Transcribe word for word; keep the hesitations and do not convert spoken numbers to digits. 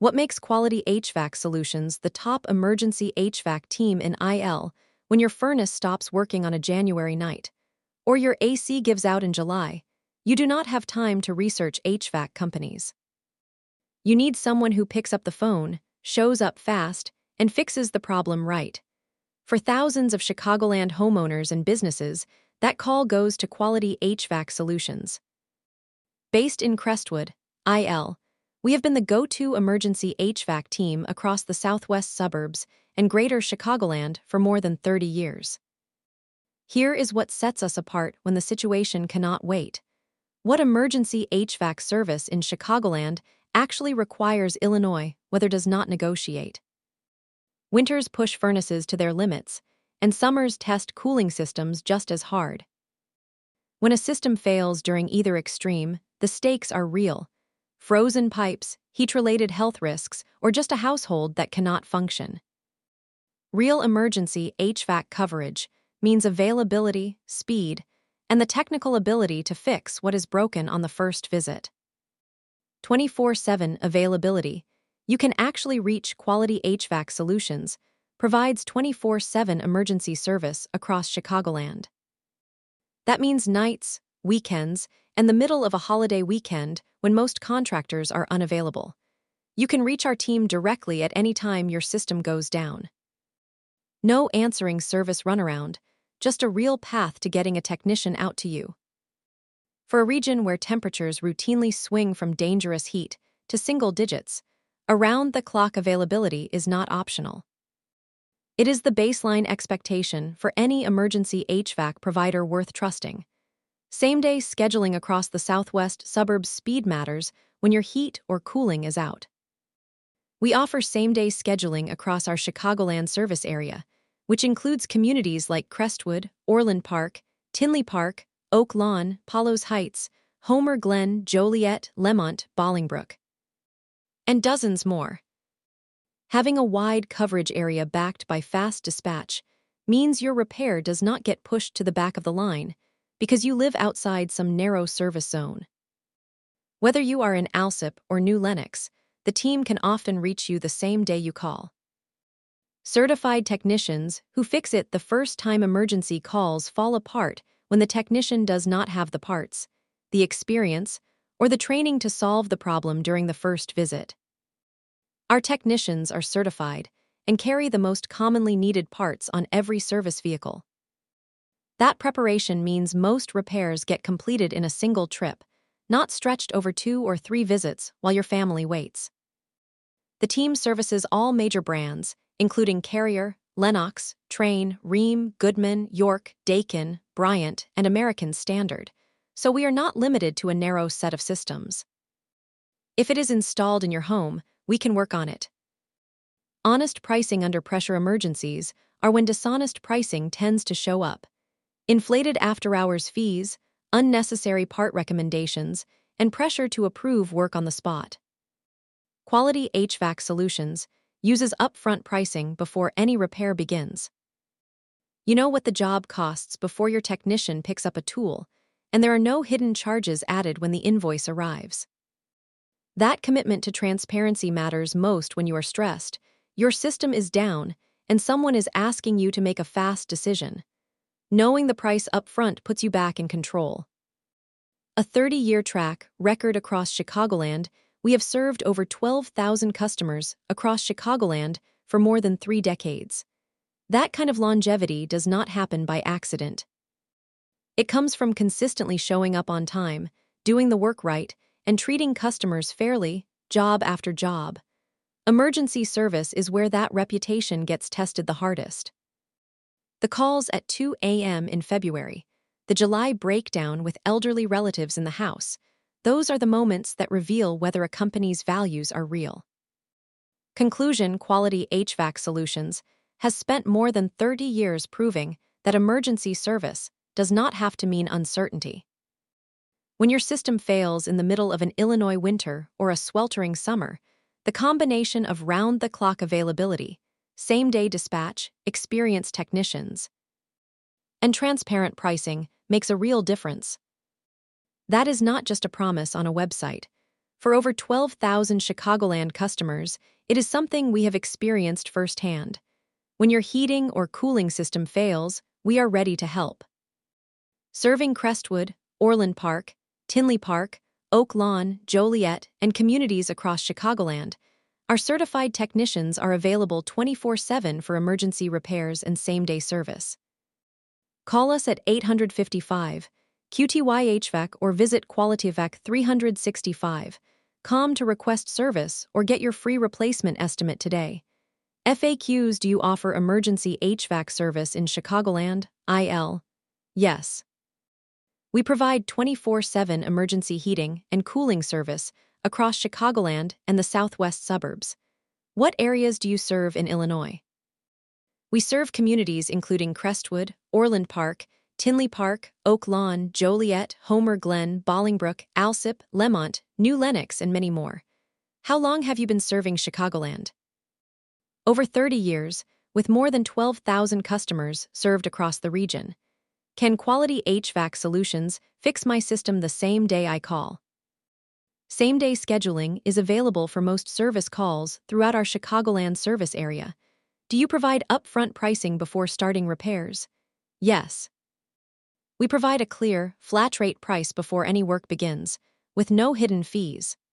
What makes Quality H V A C Solutions the top emergency H V A C team in I L when your furnace stops working on a January night, or your A C gives out in July? You do not have time to research H V A C companies. You need someone who picks up the phone, shows up fast, and fixes the problem right. For thousands of Chicagoland homeowners and businesses, that call goes to Quality H V A C Solutions. Based in Crestwood, I L, we have been the go-to emergency H V A C team across the southwest suburbs and greater Chicagoland for more than thirty years. Here is what sets us apart when the situation cannot wait. What emergency H V A C service in Chicagoland actually requires Illinois weather does not negotiate. Winters push furnaces to their limits, and summers test cooling systems just as hard. When a system fails during either extreme, the stakes are real. Frozen pipes, heat-related health risks, or just a household that cannot function. Real emergency H V A C coverage means availability, speed, and the technical ability to fix what is broken on the first visit. twenty-four seven availability. You can actually reach Quality H V A C Solutions, provides twenty-four seven emergency service across Chicagoland. That means nights, weekends, and the middle of a holiday weekend when most contractors are unavailable. You can reach our team directly at any time your system goes down. No answering service runaround, just a real path to getting a technician out to you. For a region where temperatures routinely swing from dangerous heat to single digits, around-the-clock availability is not optional. It is the baseline expectation for any emergency H V A C provider worth trusting. Same-day scheduling across the southwest suburbs speed matters when your heat or cooling is out. We offer same-day scheduling across our Chicagoland service area, which includes communities like Crestwood, Orland Park, Tinley Park, Oak Lawn, Palos Heights, Homer Glen, Joliet, Lemont, Bolingbrook, and dozens more. Having a wide coverage area backed by fast dispatch means your repair does not get pushed to the back of the line because you live outside some narrow service zone. Whether you are in Alsip or New Lenox, the team can often reach you the same day you call. Certified technicians who fix it the first time. Emergency calls fall apart when the technician does not have the parts, the experience, or the training to solve the problem during the first visit. Our technicians are certified and carry the most commonly needed parts on every service vehicle. That preparation means most repairs get completed in a single trip, not stretched over two or three visits while your family waits. The team services all major brands, including Carrier, Lennox, Trane, Rheem, Goodman, York, Daikin, Bryant, and American Standard, so we are not limited to a narrow set of systems. If it is installed in your home, we can work on it. Honest pricing under pressure. Emergencies are when dishonest pricing tends to show up. Inflated after-hours fees, unnecessary part recommendations, and pressure to approve work on the spot. Quality H V A C Solutions uses upfront pricing before any repair begins. You know what the job costs before your technician picks up a tool, and there are no hidden charges added when the invoice arrives. That commitment to transparency matters most when you are stressed, your system is down, and someone is asking you to make a fast decision. Knowing the price up front puts you back in control. A thirty-year track record across Chicagoland, we have served over twelve thousand customers across Chicagoland for more than three decades. That kind of longevity does not happen by accident. It comes from consistently showing up on time, doing the work right, and treating customers fairly, job after job. Emergency service is where that reputation gets tested the hardest. The calls at two a m in February, the July breakdown with elderly relatives in the house, those are the moments that reveal whether a company's values are real. Conclusion: Quality H V A C Solutions has spent more than thirty years proving that emergency service does not have to mean uncertainty. When your system fails in the middle of an Illinois winter or a sweltering summer, the combination of round-the-clock availability, same-day dispatch, experienced technicians, and transparent pricing makes a real difference. That is not just a promise on a website. For over twelve thousand Chicagoland customers, it is something we have experienced firsthand. When your heating or cooling system fails, we are ready to help. Serving Crestwood, Orland Park, Tinley Park, Oak Lawn, Joliet, and communities across Chicagoland, our certified technicians are available twenty-four seven for emergency repairs and same-day service. Call us at eight five five Q T Y H V A C or visit QualityVac three sixty-five dot com to request service or get your free replacement estimate today. F A Qs: Do you offer emergency H V A C service in Chicagoland, I L? Yes. We provide twenty-four seven emergency heating and cooling service across Chicagoland and the southwest suburbs. What areas do you serve in Illinois? We serve communities including Crestwood, Orland Park, Tinley Park, Oak Lawn, Joliet, Homer Glen, Bolingbrook, Alsip, Lemont, New Lenox, and many more. How long have you been serving Chicagoland? Over thirty years, with more than twelve thousand customers served across the region. Can Quality H V A C Solutions fix my system the same day I call? Same-day scheduling is available for most service calls throughout our Chicagoland service area. Do you provide upfront pricing before starting repairs? Yes. We provide a clear, flat-rate price before any work begins, with no hidden fees.